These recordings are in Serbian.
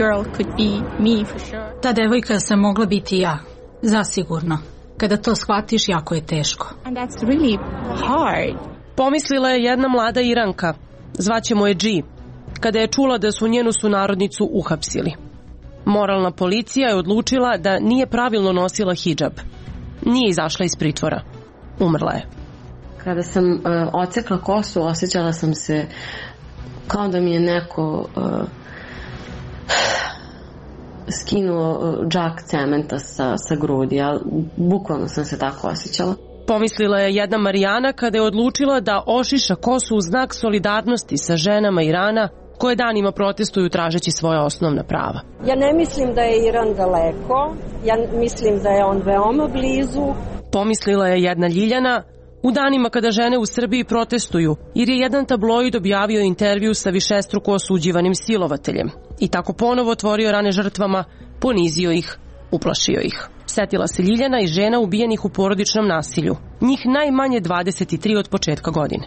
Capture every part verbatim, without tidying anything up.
girl could be me for sure. Ta devojka sam mogla biti ja, zasigurno. Kada to shvatiš, jako je teško. And that's really hard. Pomislila je jedna mlada Iranka, zvaćemo je G, kada je čula da su njenu sunarodnicu uhapsili. Moralna policija je odlučila da nije pravilno nosila hidžab. Nije izašla iz pritvora. Umrla je. Kada sam uh, ocekla kosu, osjećala sam se kao da mi je neko uh, skinuo uh, džak cementa sa, sa grudi, ali bukvalno sam se tako osjećala. Pomislila je jedna Marijana kada je odlučila da ošiša kosu u znak solidarnosti sa ženama Irana koje danima protestuju tražeći svoja osnovna prava. Ja ne mislim da je Iran daleko, ja mislim da je on veoma blizu. Pomislila je jedna Ljiljana u danima kada žene u Srbiji protestuju, jer je jedan tabloid objavio intervju sa višestruko osuđivanim silovateljem i tako ponovo otvorio rane žrtvama, ponizio ih, uplašio ih. Setila se Ljiljana i žena ubijenih u porodičnom nasilju, njih najmanje dvadeset tri od početka godine.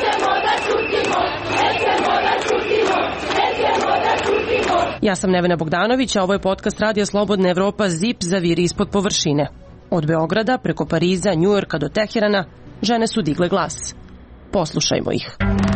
Ja sam Nevena Bogdanović, a ovo je podcast Radija Slobodna Evropa Zip zaviri ispod površine. Od Beograda, preko Pariza, Njujorka do Teherana, žene su digle glas. Poslušajmo ih.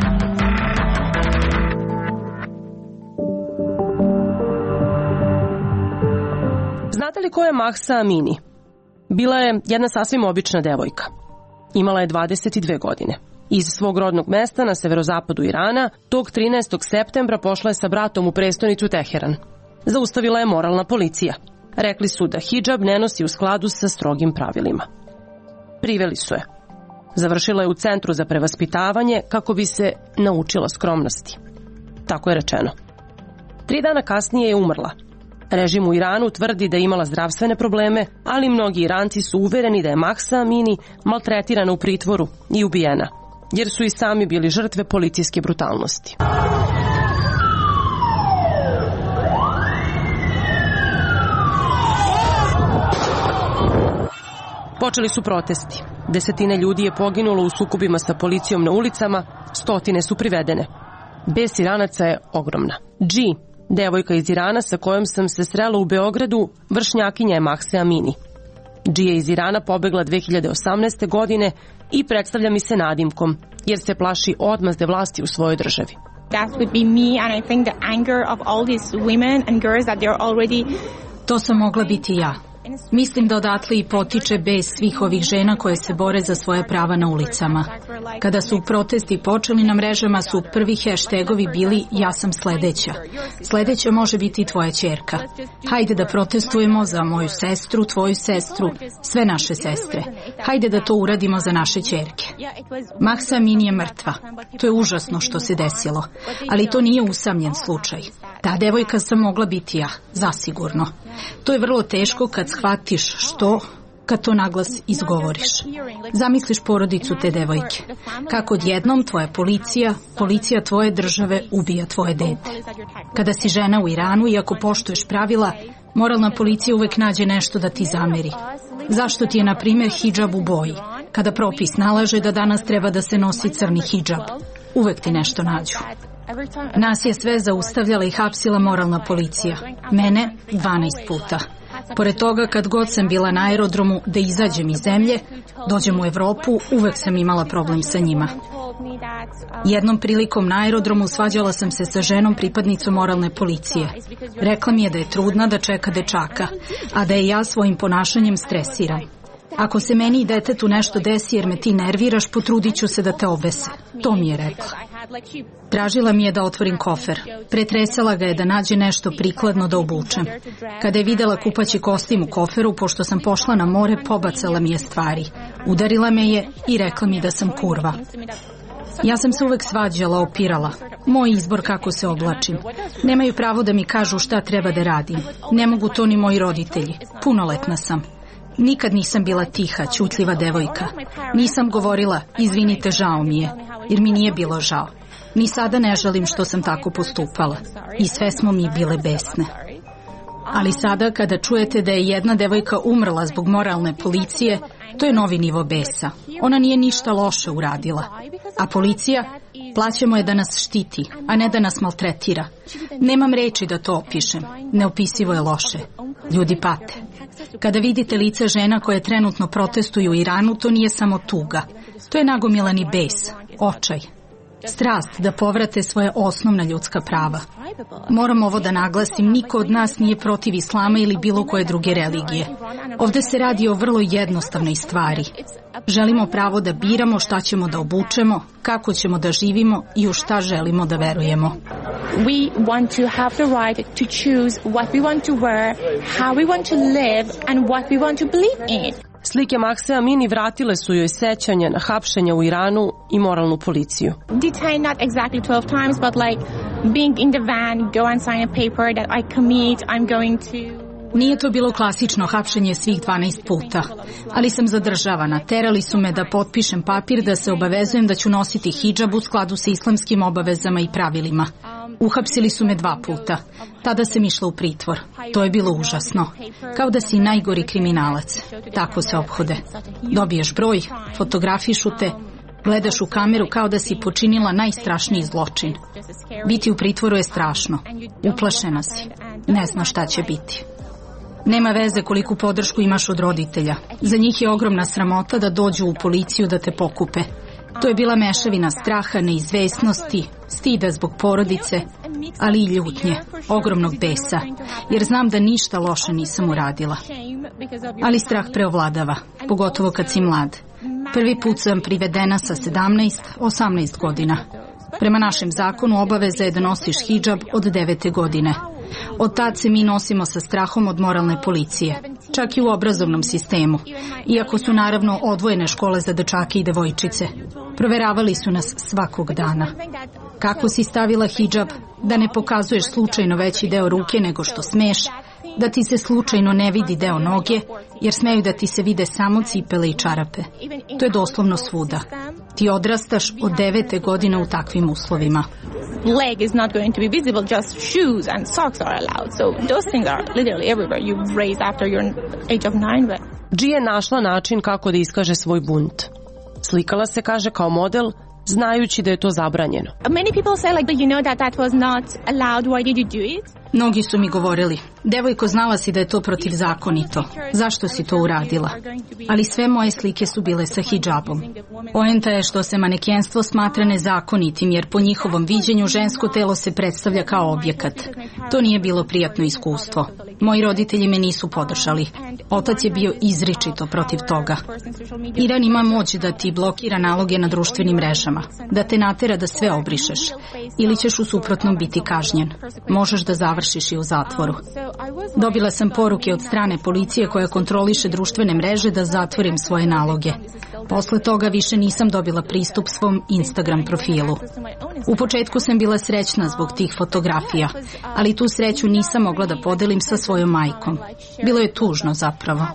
Znate li ko je Mahsa Amini? Bila je jedna sasvim obična devojka. Imala je dvadeset dve godine. Iz svog rodnog mesta na severozapadu Irana, tog trinaestog septembra pošla je sa bratom u prestonicu Teheran. Zaustavila je moralna policija. Rekli su da hidžab ne nosi u skladu sa strogim pravilima. Priveli su je. Završila je u centru za prevaspitavanje kako bi se naučila skromnosti. Tako je rečeno. Tri dana kasnije je umrla. Režim u Iranu tvrdi da je imala zdravstvene probleme, ali mnogi Iranci su uvereni da je Mahsa Amini maltretirana u pritvoru i ubijena, jer su i sami bili žrtve policijske brutalnosti. Počeli su protesti. Desetine ljudi je poginulo u sukobima sa policijom na ulicama, stotine su privedene. Bes Iranaca je ogromna. G, devojka iz Irana sa kojom sam se srela u Beogradu, vršnjakinja je Mahse Amini. G je iz Irana pobegla dve hiljade osamnaeste. godine i predstavlja mi se nadimkom, jer se plaši odmazde vlasti u svojoj državi. That would be me, and I think the anger of all these women and girls that they're already... To sam mogla biti ja. Mislim da odatle i potiče bes svih ovih žena koje se bore za svoje prava na ulicama. Kada su protesti počeli na mrežama su prvi heštegovi bili ja sam sledeća. Sledeća može biti i tvoja ćerka. Hajde da protestujemo za moju sestru, tvoju sestru, sve naše sestre. Hajde da to uradimo za naše ćerke. Mahsa Amini je mrtva. To je užasno što se desilo. Ali to nije usamljen slučaj. Ta devojka sam mogla biti ja, zasigurno. To je vrlo teško kad shvatiš što, kad to naglas izgovoriš. Zamisliš porodicu te devojke. Kako odjednom tvoja policija, policija tvoje države ubija tvoje dete. Kada si žena u Iranu i ako poštuješ pravila, moralna policija uvek nađe nešto da ti zameri. Zašto ti je, na primjer, hidžab u boji? Kada propis nalaže da danas treba da se nosi crni hidžab, uvek ti nešto nađu. Nas je sve zaustavljala i hapsila moralna policija. Mene dvanaest puta. Pored toga, kad god sam bila na aerodromu da izađem iz zemlje, dođem u Evropu, uvek sam imala problem sa njima. Jednom prilikom na aerodromu svađala sam se sa ženom pripadnicom moralne policije. Rekla mi je da je trudna, da čeka dečaka, a da je ja svojim ponašanjem stresiram. Ako se meni i detetu nešto desi jer me ti nerviraš, potrudit ću se da te obese. To mi je rekla. Tražila mi je da otvorim kofer. Pretresala ga je da nađe nešto prikladno da obučem. Kada je videla kupaći kostim u koferu, pošto sam pošla na more, pobacala mi je stvari. Udarila me je i rekla mi da sam kurva. Ja sam se uvek svađala, opirala. Moj izbor kako se oblačim. Nemaju pravo da mi kažu šta treba da radim. Ne mogu to ni moji roditelji. Punoletna sam. Nikad nisam bila tiha, ćutljiva devojka. Nisam govorila, izvinite, žao mi je, jer mi nije bilo žao. Ni sada ne žalim što sam tako postupala. I sve smo mi bile besne. Ali sada, kada čujete da je jedna devojka umrla zbog moralne policije, to je novi nivo besa. Ona nije ništa loše uradila. A policija, Plaćamo je da nas štiti, a ne da nas maltretira. Nemam reči da to opišem. Neopisivo je loše. Ljudi pate. Kada vidite lice žena koje trenutno protestuju u Iranu, to nije samo tuga. To je nagomilani bes, očaj. Strast da povrate svoje osnovna ljudska prava. Moram ovo da naglasim, niko od nas nije protiv islama ili bilo koje druge religije. Ovde se radi o vrlo jednostavnoj stvari. Želimo pravo da biramo šta ćemo da obučemo, kako ćemo da živimo i u šta želimo da verujemo. We want to have the right to choose what we want to wear, how we want to live and what we want to believe in. Slike Mahse Amini vratile su joj sećanje na hapšenja u Iranu i moralnu policiju. Detained not exactly twelve times, but like being in the van, go and sign a paper that I commit, I'm going to... Nije to bilo klasično hapšenje svih dvanaest puta, ali sam zadržavana. Terali su me da potpišem papir da se obavezujem da ću nositi hidžab u skladu sa islamskim obavezama i pravilima. Uhapsili su me dva puta. Tada sam išla u pritvor. To je bilo užasno. Kao da si najgori kriminalac. Tako se ophode. Dobiješ broj, fotografišu te, gledaš u kameru kao da si počinila najstrašniji zločin. Biti u pritvoru je strašno. Uplašena si. Ne znaš šta će biti. Nema veze koliku podršku imaš od roditelja. Za njih je ogromna sramota da dođu u policiju da te pokupe. To je bila mešavina straha, neizvesnosti, stida zbog porodice, ali i ljutnje, ogromnog besa, jer znam da ništa loše nisam uradila. Ali strah preovladava, pogotovo kad si mlad. Prvi put sam privedena sa sedamnaest, osamnaest godina. Prema našem zakonu obaveza je da nosiš hidžab od devete godine. Od tad se mi nosimo sa strahom od moralne policije, čak i u obrazovnom sistemu, iako su naravno odvojene škole za dečake i devojčice. Proveravali su nas svakog dana. Kako si stavila hidžab, da ne pokazuješ slučajno veći deo ruke nego što smeš, da ti se slučajno ne vidi deo noge, jer smeju da ti se vide samo cipele i čarape. To je doslovno svuda. Ti odrastaš od devete godine u takvim uslovima. Leg is not going to be visible, just shoes and socks are allowed. So those things are literally everywhere. You raise after your age of nine. But... G je našla način kako da iskaže svoj bunt. Slikala se, kaže, kao model, znajući da je to zabranjeno. Many people say like, you know that that was not allowed, why did you do it? Mnogi su mi govorili, devojko, znala si da je to protivzakonito. Zašto si to uradila? Ali sve moje slike su bile sa hidžabom. Poenta je što se manekenstvo smatra nezakonitim, jer po njihovom viđenju žensko telo se predstavlja kao objekat. To nije bilo prijatno iskustvo. Moji roditelji me nisu podržali. Otac je bio izričito protiv toga. Iran ima moć da ti blokira naloge na društvenim mrežama, da te natera da sve obrišeš, ili ćeš u suprotnom biti kažnjen. Možeš da završiš i u zatvoru. Dobila sam poruke od strane policije koja kontroliše društvene mreže da zatvorim svoje naloge. Posle toga više nisam dobila pristup svom Instagram profilu. U početku sam bila srećna zbog tih fotografija, ali tu sreću nisam mogla da podelim sa svojom majkom. Bilo je tužno zapravo.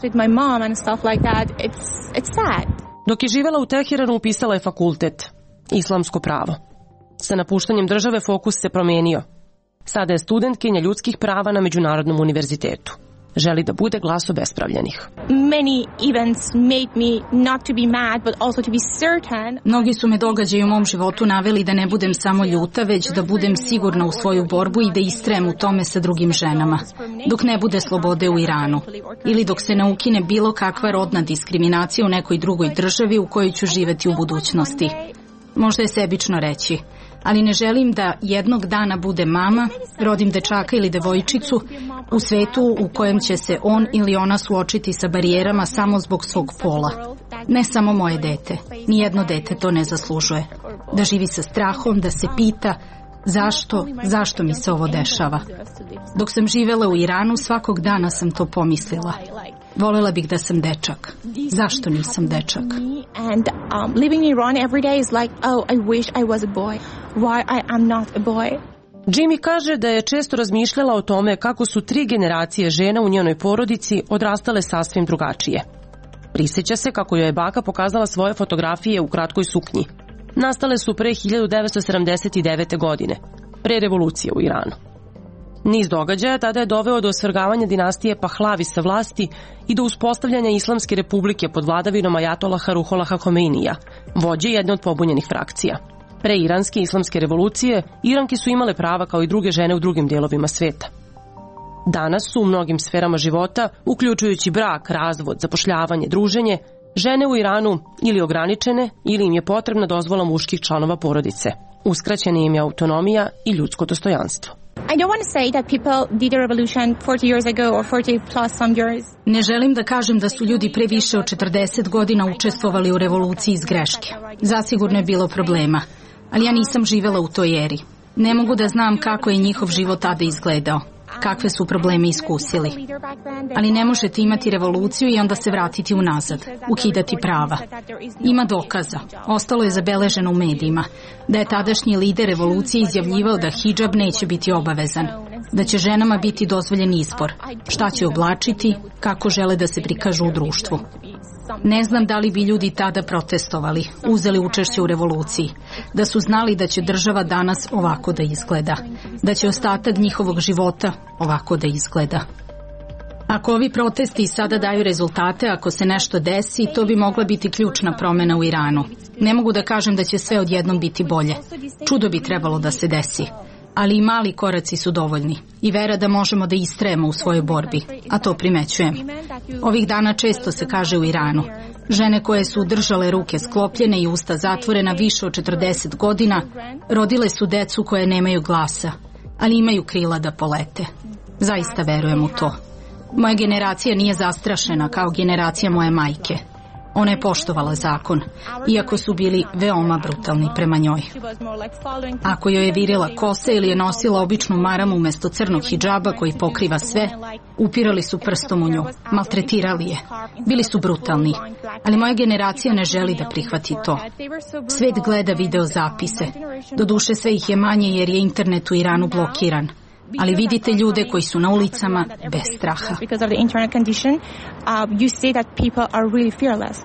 Dok je živela u Teheranu, upisala je fakultet, islamsko pravo. Sa napuštanjem države fokus se promenio. Sada je studentkinja ljudskih prava na Međunarodnom univerzitetu. Želi da bude glas obespravljenih. Many events made me not to be mad, but also to be certain. Mnogi su me događaji u mom životu naveli da ne budem samo ljuta, već da budem sigurna u svoju borbu i da istrajem u tome sa drugim ženama. Dok ne bude slobode u Iranu. Ili dok se ne ukine bilo kakva rodna diskriminacija u nekoj drugoj državi u kojoj ću živeti u budućnosti. Možda je sebično reći, ali ne želim da jednog dana bude mama, rodim dečaka ili devojčicu u svetu u kojem će se on ili ona suočiti sa barijerama samo zbog svog pola. Ne samo moje dete, nijedno dete to ne zaslužuje. Da živi sa strahom, da se pita zašto, zašto mi se ovo dešava. Dok sam živela u Iranu, svakog dana sam to pomislila. Volela bih da sam dečak. Zašto nisam dečak? And um, living in Iran every day is like, oh, I wish I was a boy. Why I am not a boy? Jimmy kaže da je često razmišljala o tome kako su tri generacije žena u njenoj porodici odrastale sasvim drugačije. Prisjeća se kako joj je baka pokazala svoje fotografije u kratkoj suknji. Nastale su pre hiljadu devetsto sedamdeset devete. godine, pre revolucije u Iranu. Niz događaja tada je doveo do osvrgavanja dinastije Pahlavi sa vlasti i do uspostavljanja Islamske republike pod vladavinom ajatolaha Ruholaha Homeinija, vođe jedne od pobunjenih frakcija. Pre iranske islamske revolucije, Iranke su imale prava kao i druge žene u drugim dijelovima sveta. Danas su u mnogim sferama života, uključujući brak, razvod, zapošljavanje, druženje, žene u Iranu ili ograničene ili im je potrebna dozvola muških članova porodice. Uskraćena im je autonomija i ljudsko dostojanstvo. I don't want to say that people did a revolution forty years ago or forty plus some years. Ne želim da kažem da su ljudi pre više od četrdeset godina učestvovali u revoluciji iz greške. Zasigurno je bilo problema, ali ja nisam živela u toj eri. Ne mogu da znam kako je njihov život tada izgledao, kakve su probleme iskusili. Ali ne možete imati revoluciju i onda se vratiti unazad, ukidati prava. Ima dokaza, ostalo je zabeleženo u medijima, da je tadašnji lider revolucije izjavljivao da hidžab neće biti obavezan, da će ženama biti dozvoljen izbor, šta će oblačiti, kako žele da se prikažu u društvu. Ne znam da li bi ljudi tada protestovali, uzeli učešće u revoluciji, da su znali da će država danas ovako da izgleda, da će ostatak njihovog života ovako da izgleda. Ako ovi protesti sada daju rezultate, ako se nešto desi, to bi mogla biti ključna promena u Iranu. Ne mogu da kažem da će sve odjednom biti bolje. Čudo bi trebalo da se desi. Ali i mali koraci su dovoljni i vera da možemo da istrajemo u svojoj borbi, a to primećujem. Ovih dana često se kaže u Iranu, žene koje su držale ruke sklopljene i usta zatvorena više od četrdeset godina, rodile su decu koje nemaju glasa, ali imaju krila da polete. Zaista verujem u to. Moja generacija nije zastrašena kao generacija moje majke. Ona je poštovala zakon, iako su bili veoma brutalni prema njoj. Ako joj je virila kose ili je nosila običnu maramu umesto crnog hidžaba koji pokriva sve, upirali su prstom u nju, maltretirali je. Bili su brutalni, ali moja generacija ne želi da prihvati to. Svet gleda video zapise. Doduše sve ih je manje jer je internet u Iranu blokiran. Ali vidite ljude koji su na ulicama bez straha. Because of the internet condition, uh, you see that people are really fearless.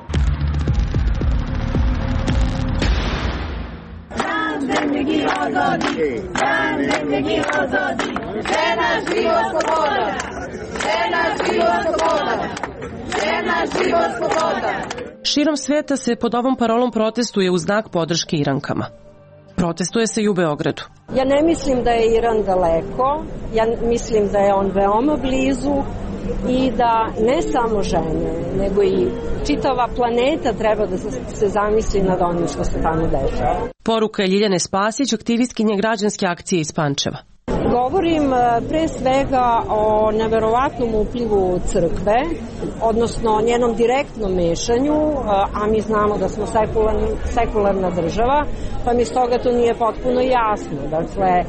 Širom sveta se pod ovom parolom protestuje u znak podrške Irankama. Protestuje se i u Beogradu. Ja ne mislim da je Iran daleko, ja mislim da je on veoma blizu i da ne samo žene, nego i čitava planeta treba da se zamisli nad onim što se tamo dešava. Poruka je Ljiljane Spasić, aktivistkinje građanske akcije iz Pančeva. Govorim pre svega o neverovatnom uplivu crkve, odnosno njenom direktnom mešanju, a mi znamo da smo sekularna, sekularna država, pa mi stoga to nije potpuno jasno. Dakle,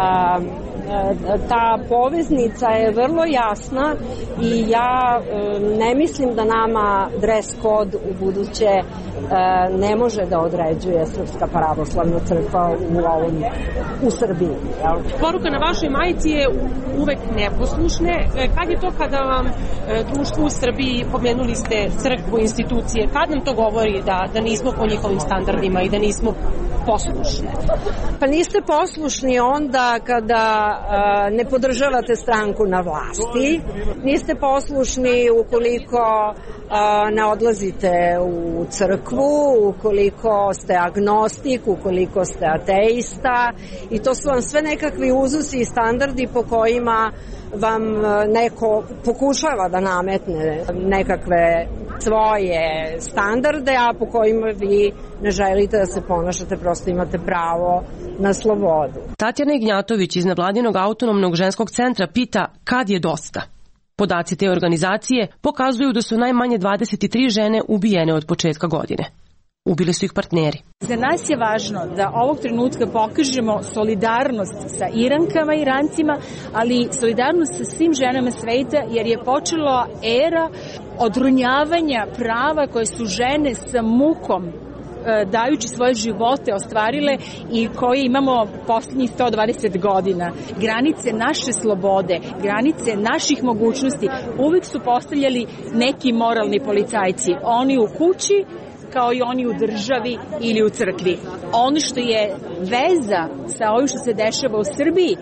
ta poveznica je vrlo jasna i ja ne mislim da nama dres kod u buduće ne može da određuje Srpska pravoslavna crkva u ovom u Srbiji. Jel? Poruka na vašoj majici je uvek neposlušne. Kad je to kada vam društvo u Srbiji, pomenuli ste crkvu, institucije, kad nam to govori da, da nismo po njihovim standardima i da nismo poslušne? Pa niste poslušni onda kada uh, ne podržavate stranku na vlasti, niste poslušni ukoliko uh, ne odlazite u crkvu, ukoliko ste agnostik, ukoliko ste ateista i to su vam sve nekakvi uzusi i standardi po kojima vam neko pokušava da nametne nekakve svoje standarde, a po kojima vi ne želite da se ponašate, prosto imate pravo na slobodu. Tatjana Ignjatović iz nevladinog autonomnog ženskog centra pita kad je dosta. Podaci te organizacije pokazuju da su najmanje dvadeset tri žene ubijene od početka godine. Ubili su ih partneri. Za nas je važno da ovog trenutka pokažemo solidarnost sa Irankama i Irancima, ali solidarnost sa svim ženama sveta, jer je počela era odrunjavanja prava koje su žene sa mukom dajući svoje živote ostvarile i koje imamo posljednjih sto dvadeset godina. Granice naše slobode, granice naših mogućnosti uvijek su postavljali neki moralni policajci. Oni u kući, kao i oni u državi ili u crkvi. Ono što je veza sa ovim što se dešava u Srbiji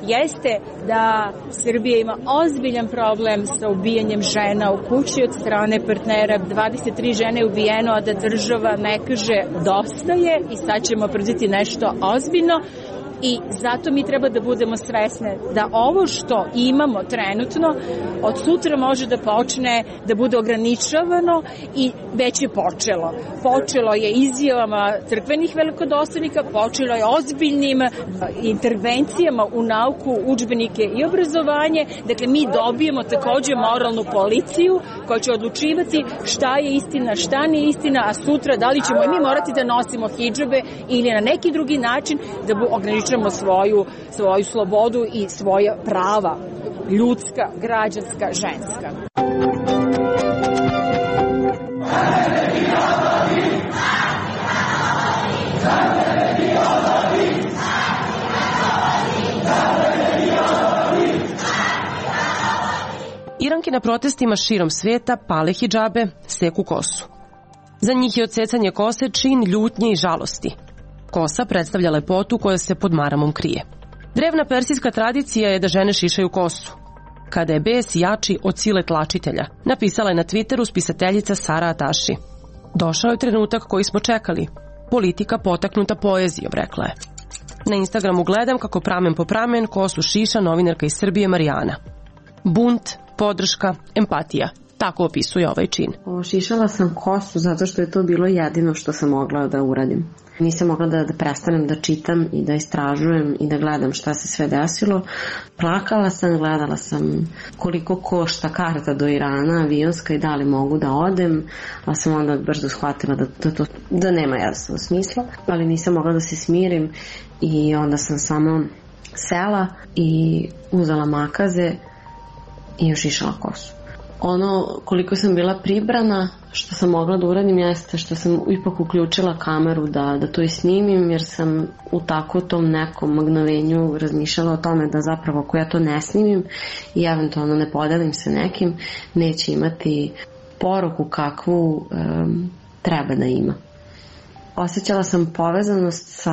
jeste da Srbija ima ozbiljan problem sa ubijanjem žena u kući od strane partnera. dvadeset tri žene je ubijeno, a da država ne kaže dosta je i sad ćemo preduzeti nešto ozbiljno. I zato mi treba da budemo svesne da ovo što imamo trenutno od sutra može da počne da bude ograničavano i već je počelo. Počelo je izjavama crkvenih velikodostojnika, počelo je ozbiljnim intervencijama u nauku, udžbenike i obrazovanje. Dakle, mi dobijemo takođe moralnu policiju koja će odlučivati šta je istina, šta nije istina, a sutra da li ćemo i mi morati da nosimo hidžabe ili na neki drugi način da ograničavamo svoju, svoju slobodu i svoja prava, ljudska, građanska, ženska. Iranke na protestima širom sveta pale hidžabe, seku kosu. Za njih je odsecanje kose čin ljutnje i žalosti. Kosa predstavlja lepotu koja se pod maramom krije. Drevna persijska tradicija je da žene šišaju kosu. Kada je bes jači od sile tlačitelja, napisala je na Twitteru spisateljica Sara Ataši. Došao je trenutak koji smo čekali. Politika potaknuta poezijom, rekla je. Na Instagramu gledam kako pramen po pramen kosu šiša novinarka iz Srbije Marijana. Bunt, podrška, empatija. Tako opisuje ovaj čin. Šišala sam kosu zato što je to bilo jedino što sam mogla da uradim. Nisam mogla da, da prestanem da čitam i da istražujem i da gledam šta se sve desilo. Plakala sam, gledala sam koliko košta karta do Irana, avionska i da li mogu da odem, ali sam onda brzo shvatila da, da, to, da nema jasno smisla, ali nisam mogla da se smirim i onda sam samo sela i uzela makaze i ošišala kosu. Ono koliko sam bila pribrana, što sam mogla da uradim jeste što sam ipak uključila kameru da, da to i snimim, jer sam u tako tom nekom magnovenju razmišljala o tome da zapravo ako ja to ne snimim i eventualno ne podelim se nekim, neće imati poruku kakvu um, treba da ima. Osjećala sam povezanost sa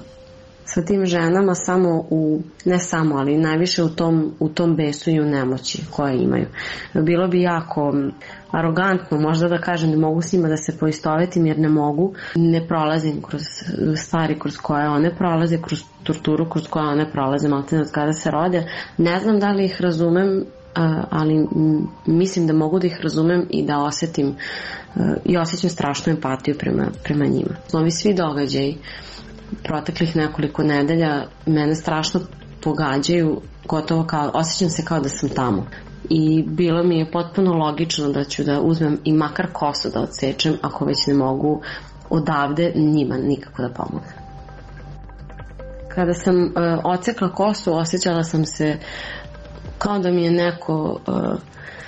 sa tim ženama samo u, ne samo, ali najviše u tom, u tom besu i u nemoći koje imaju. Bilo bi jako arogantno možda da kažem da mogu s njima da se poistovetim, jer ne mogu. Ne prolazim kroz stvari kroz koje one prolaze, kroz torturu kroz koje one prolaze, maltene od kada se rode. Ne znam da li ih razumem, ali mislim da mogu da ih razumem i da osetim i osjećam strašnu empatiju prema, prema njima. Ovi svi događaji proteklih nekoliko nedelja mene strašno pogađaju, gotovo kao, osjećam se kao da sam tamo. I bilo mi je potpuno logično da ću da uzmem i makar kosu da odsečem, ako već ne mogu odavde njima nikako da pomognem. Kada sam uh, odsekla kosu, osjećala sam se kao da mi je neko uh,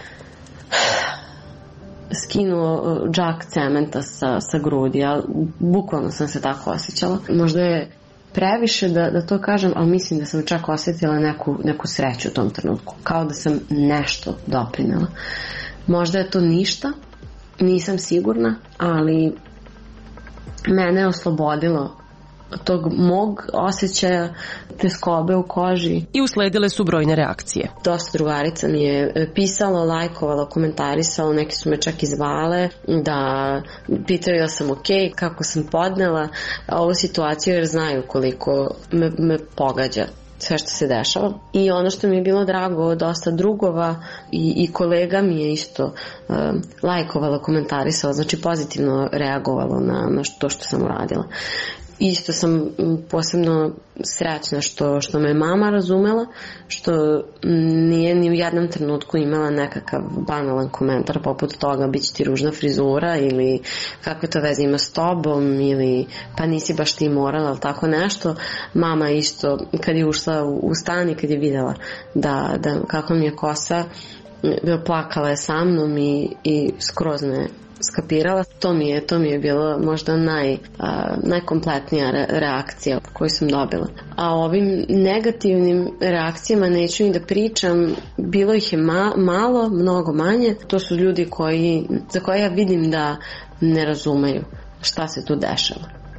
skinuo džak cementa sa, sa grudi, ali bukvalno sam se tako osjećala. Možda je previše da, da to kažem, ali mislim da sam čak osjetila neku, neku sreću u tom trenutku. Kao da sam nešto doprinela. Možda je to ništa, nisam sigurna, ali mene je oslobodilo tog mog osjećaja teskobe u koži. I usledile su brojne reakcije. Dosta drugarica mi je pisalo, lajkovalo, komentarisalo, neki su me čak i zvale da pitaju ja sam ok, kako sam podnela ovu situaciju, jer znaju koliko me, me pogađa sve što se dešava. I ono što mi je bilo drago, dosta drugova i, i kolega mi je isto uh, lajkovalo, komentarisalo, znači pozitivno reagovalo na, na to što sam uradila. Isto sam posebno srećna što, što me mama razumela, što nije ni u jednom trenutku imala nekakav banalan komentar poput toga bit će ti ružna frizura ili kakve to veze ima s tobom ili pa nisi baš ti morala ili tako nešto. Mama isto kad je ušla u, u stan i kad je videla da, da kako mi je kosa, plakala je sa mnom i, i skroz me skapirala. To mi je, to mi je bilo možda naj, a, najkompletnija re, reakcija koju sam dobila. A o ovim negativnim reakcijama neću ni da pričam. Bilo ih je ma, malo, mnogo manje. To su ljudi koji, za koje ja vidim da ne razumeju šta se tu dešava.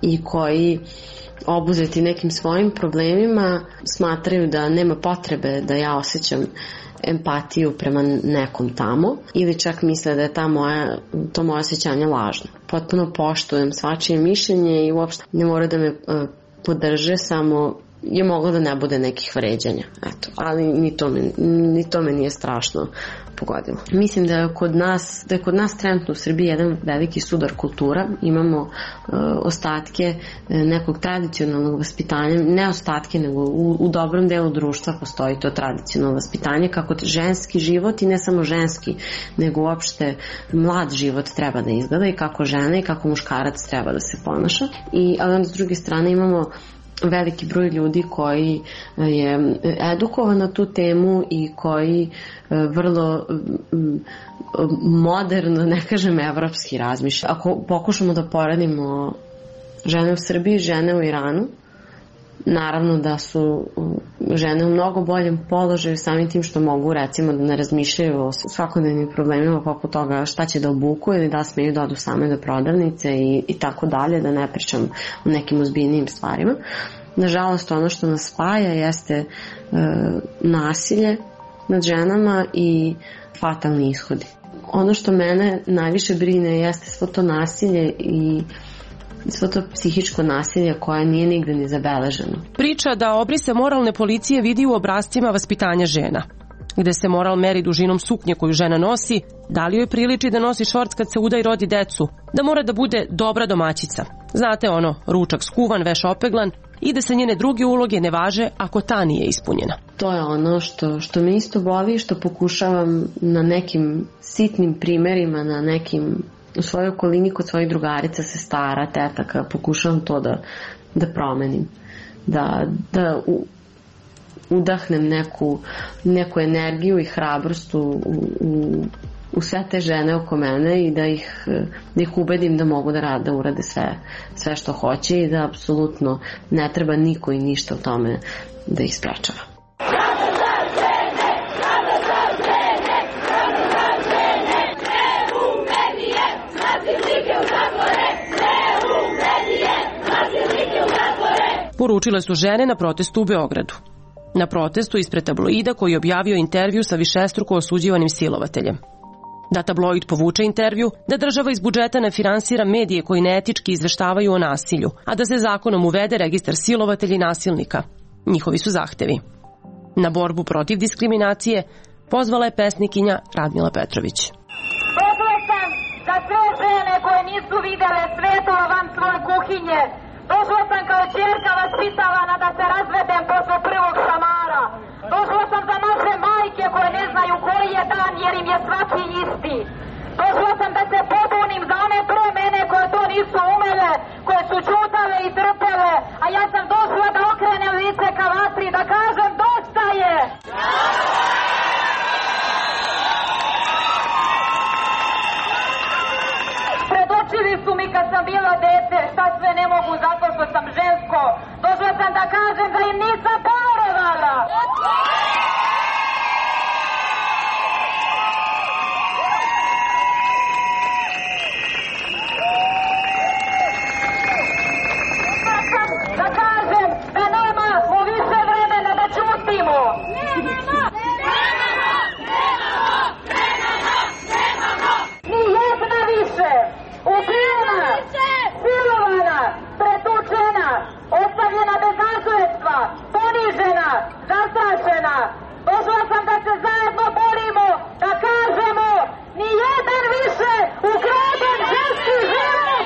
i koji obuzeti nekim svojim problemima smatraju da nema potrebe da ja osjećam empatiju prema nekom tamo ili čak misle da je ta moja, to moje osjećanje lažno. Potpuno poštujem svačije mišljenje i uopšte ne mora da me podrže, samo je moglo da ne bude nekih vređanja. Eto, ali ni to, me, ni to me nije strašno pogodilo. Mislim da je kod nas, da je kod nas trenutno u Srbiji jedan veliki sudar kultura. Imamo uh, ostatke uh, nekog tradicionalnog vaspitanja, ne ostatke, nego u, u dobrom delu društva postoji to tradicionalno vaspitanje, kako ženski život i ne samo ženski, nego uopšte mlad život treba da izgleda i kako žena i kako muškarac treba da se ponaša. I, ali onda s druge strane imamo veliki broj ljudi koji je edukovan na tu temu i koji vrlo moderno, ne kažem evropski, razmišlja. Ako pokušamo da poredimo žene u Srbiji i žene u Iranu, naravno da su žene u mnogo boljem položaju samim tim što mogu recimo da ne razmišljaju o svakodnevnim problemima poput toga šta će da obuku ili da smeju da odu same do prodavnice i, i tako dalje, da ne pričam o nekim ozbiljnijim stvarima. Nažalost, ono što nas spaja jeste e, nasilje nad ženama i fatalni ishodi. Ono što mene najviše brine jeste svo to nasilje i svo to psihičko nasilje koje nije nigde ni zabeleženo. Priča da obrise moralne policije vidi u obrascima vaspitanja žena, gde se moral meri dužinom suknje koju žena nosi, da li joj priliči da nosi šorc kad se uda i rodi decu, da mora da bude dobra domaćica. Znate ono, ručak skuvan, veš opeglan i da se njene druge uloge ne važe ako ta nije ispunjena. To je ono što, što me isto boli, što pokušavam na nekim sitnim primerima, na nekim u svojoj okolini kod svojih drugarica, sestara, tetaka, pokušavam to da, da promenim. Da, da u, udahnem neku, neku energiju i hrabrost u, u, u sve te žene oko mene i da ih, da ih ubedim da mogu da rade, da urade sve, sve što hoće i da apsolutno ne treba niko i ništa u tome da ih sprečava. Poručile su žene na protestu u Beogradu. Na protestu ispred tabloida koji je objavio intervju sa višestruko osuđivanim silovateljem. Da tabloid povuče intervju, da država iz budžeta ne finansira medije koji neetički izveštavaju o nasilju, a da se zakonom uvede registar silovatelja i nasilnika. Njihovi su zahtevi. Na borbu protiv diskriminacije pozvala je pesnikinja Radmila Petrović. Došla sam za sve žene koje nisu videle svetlo van svoje kuhinje. Došla sam kao ćerka vaspitavana da se razvedem posle prvog šamara. Došla sam za naše majke koje ne znaju koji je dan jer im je svaki isti. Došla sam da se pobunim za one pre mene koje to nisu umele, koje su ćutale i trpele, a ja sam došla da okrenem lice ka vatri, da kažem dosta je! Predočili su mi kad sam bila dete šta sve ne mogu zato što sam žensko. Došla sam da kažem da im nisam poverovala. Da kažem da nemamo više vremena da ćutimo. Nemamo! Nemamo! Nemamo! Nemamo! Nemamo! Ni jedna više! Ubijena! Silovana! Pretučena! Ostavljena bez nasledstva! Ponižena! Zastrašena! Došla sam da se zajedno borimo, da kažemo ni jedan više ukraden ženski život!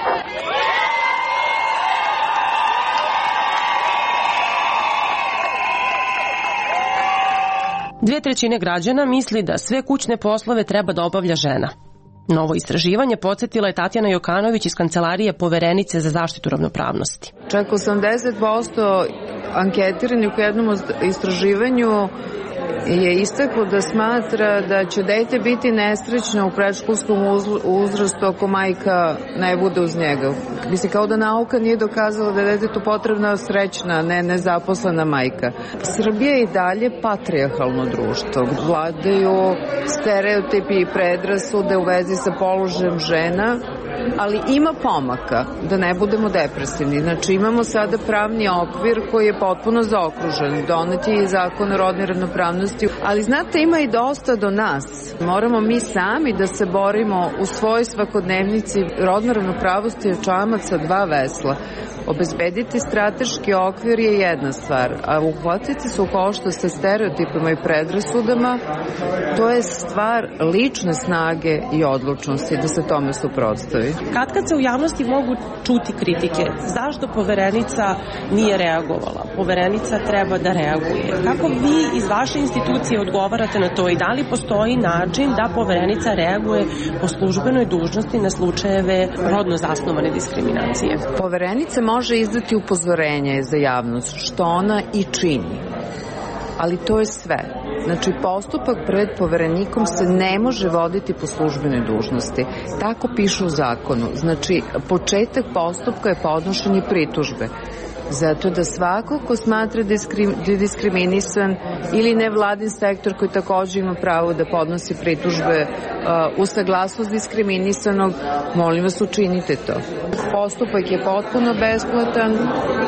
Dve trećine građana misli da sve kućne poslove treba da obavlja žena. Novo istraživanje podsjetila je Tatjana Jokanović iz Kancelarije Poverenice za zaštitu ravnopravnosti. Čak osamdeset posto anketiranih u jednom istraživanju je istaklo da smatra da će dete biti nesrećno u predškolskom uzrastu ako majka ne bude uz njega. Mislim, kao da nauka nije dokazala da je detetu potrebna srećna, ne nezaposlena majka. Srbija je i dalje patrijarhalno društvo. Vladaju stereotipi i predrasude u vezi sa položajem žena ali ima pomaka, da ne budemo depresivni. Znači imamo sada pravni okvir koji je potpuno zaokružen, donet je i zakon o rodnoj ravnopravnosti, ali znate ima i dosta do nas. Moramo mi sami da se borimo u svojoj svakodnevnici. Rodna ravnopravnost je čamac sa dva vesla. Obezbediti strateški okvir je jedna stvar, a uhvatiti se u koštac sa stereotipima i predrasudama, to je stvar lične snage i odlučnosti da se tome suprotstavi. Kad kad se u javnosti mogu čuti kritike, zašto Poverenica nije reagovala? Poverenica treba da reaguje. Kako vi iz vaše institucije odgovarate na to i da li postoji način da Poverenica reaguje po službenoj dužnosti na slučajeve rodno zasnovane diskriminacije? Poverenica može izdati upozorenje za javnost, što ona i čini. Ali to je sve. Znači, postupak pred Poverenikom se ne može voditi po službenoj dužnosti. Tako piše u zakonu. Znači, početak postupka je podnošenje pritužbe. Zato da svako ko smatra da je diskriminisan ili nevladin sektor koji takođe ima pravo da podnosi pritužbe uh, u saglasnost diskriminisanog, molim vas učinite to. Postupak je potpuno besplatan,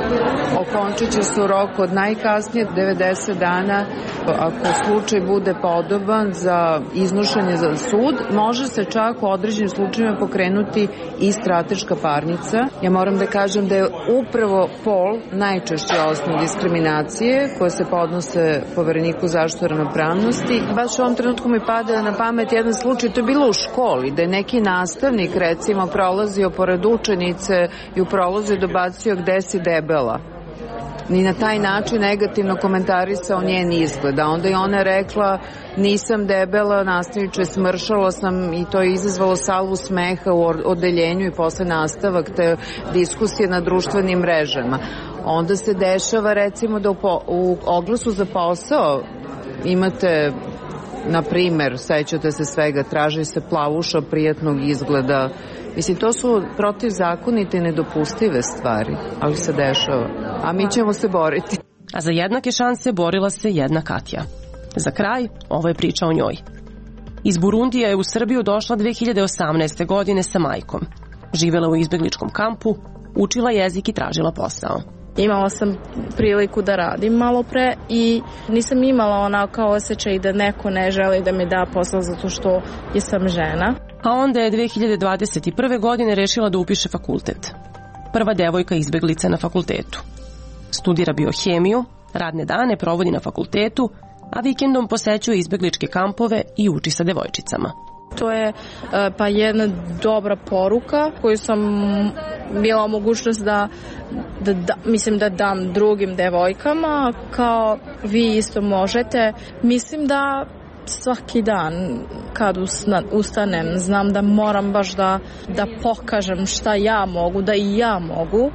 okončit će se u roku od najkasnije devedeset dana. Ako slučaj bude podoban za iznošenje za sud, može se čak u određenim slučajima pokrenuti i strateška parnica. Ja moram da kažem da je upravo pol najčešće osnov diskriminacije koje se podnose Povereniku zaštite ravnopravnosti. Baš u ovom trenutku mi pada na pamet jedan slučaj, to je bilo u školi, da je neki nastavnik recimo prolazio pored učenice i u prolazu je dobacio gde si debela. Ni na taj način negativno komentarisao njen izgled. A onda je ona rekla nisam debela, nastavniče, smršala sam i to je izazvalo salvu smeha u odeljenju i posle nastavak te diskusije na društvenim mrežama. Onda se dešava recimo da u, po, u oglasu za posao imate, na primer, sećate se svega, traži se plavuša prijatnog izgleda. Mislim, to su protivzakonite i nedopustive stvari, ali se dešava. A mi ćemo se boriti. A za jednake šanse borila se jedna Katja. Za kraj, ovo je priča o njoj. Iz Burundija je u Srbiju došla dve hiljade osamnaeste. godine sa majkom. Živela u izbegličkom kampu, učila jezik i tražila posao. Imala sam priliku da radim malo pre i nisam imala ona kao osjećaj da neko ne želi da mi da posao zato što je sam žena. A onda je dve hiljade dvadeset prve. godine rešila da upiše fakultet. Prva devojka izbeglica na fakultetu. Studira biohemiju, radne dane provodi na fakultetu, a vikendom posećuje izbegličke kampove i uči sa devojčicama. To je pa jedna dobra poruka koju sam bila mogućnost da, da, da mislim da dam drugim devojkama, kao vi isto možete. Mislim da svaki dan kad ustanem znam da moram baš da, da pokažem šta ja mogu, da i ja mogu.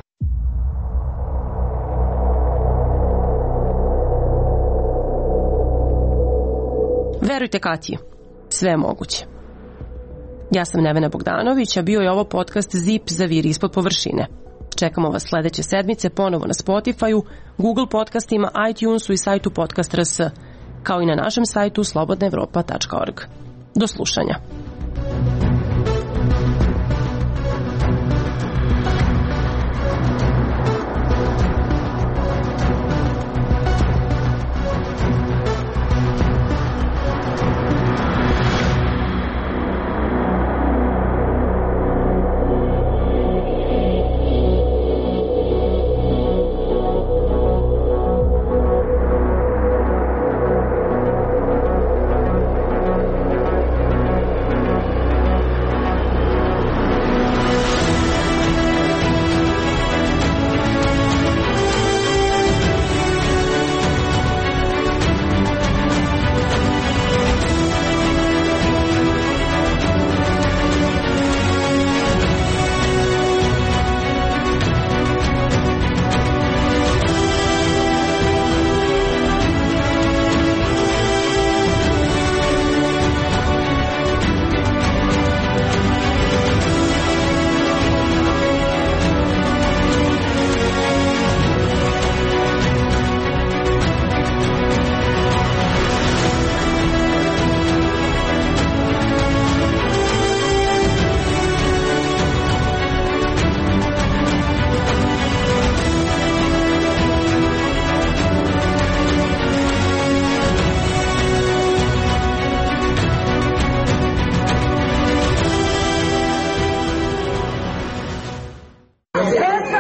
Verujte Katji, sve je moguće. Ja sam Nevena Bogdanović, a bio je ovo podcast Zip zaviri ispod površine. Čekamo vas sledeće sedmice ponovo na Spotify-u, Google podcastima, iTunesu i sajtu podcast tačka rs, kao i na našem sajtu slobodna evropa tačka org. Do slušanja.